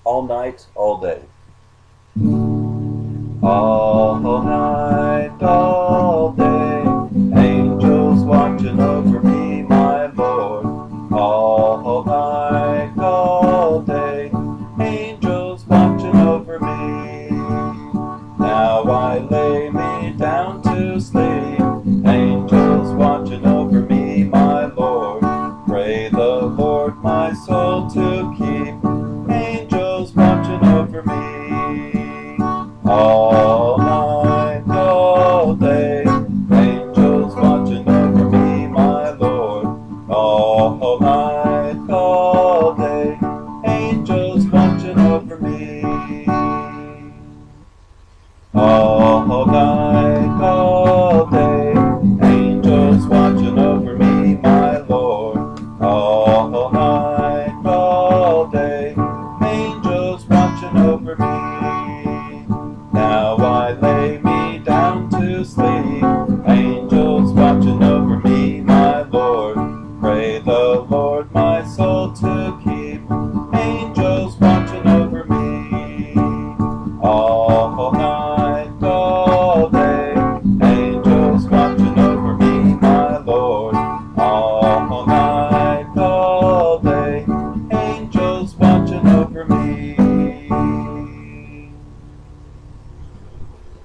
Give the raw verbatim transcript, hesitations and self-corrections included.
all night, all day. All night, all day, angels watching over me, my Lord. All night, all day, angels watching over me. Now I lay me down to sleep, angels watching over me, my Lord. Pray the Lord my soul to keep, angels watching over me. All night, all day, angels watching over me, my Lord. All night, all day, angels watching over me. All night, all day, angels watching over me, my Lord. All night, all day, angels watching over me.